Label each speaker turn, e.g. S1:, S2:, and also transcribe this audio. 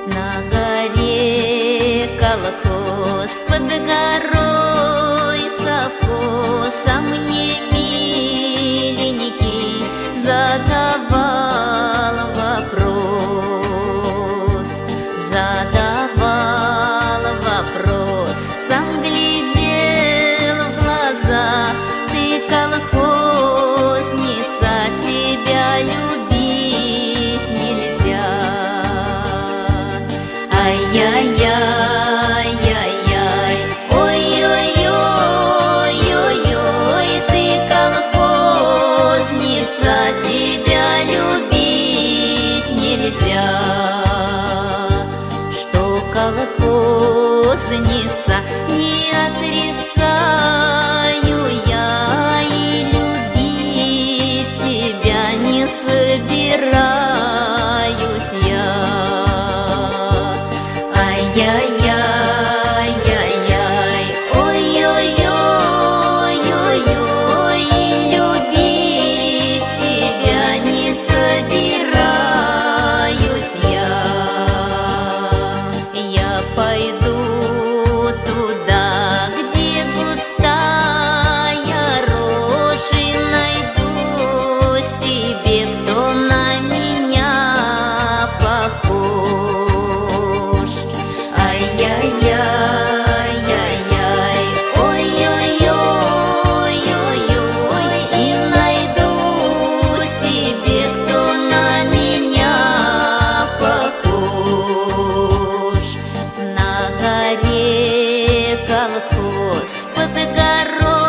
S1: На горе колхоз, под горой совхозом мне миленький задавал вопрос, сам глядел в глаза. Ты колхозница, тебя любить нельзя. Ай-яй-яй-яй-яй, ой-ой-ой-ой-ой, ты колхозница, тебя любить нельзя. Что колхозница, не отрицаю я, и любить тебя не собираюсь я. Ай-яй-яй-яй-яй, ой-ой-ой-ой-ой, и любить тебя не собираюсь я. Я пойду туда, где густая рожь, и найду себе, кто на меня похож. Ай-яй-яй-яй-яй, ой-ой-ой-ой-ой, и найду себе, кто на меня похож. На горе колхоз, под горой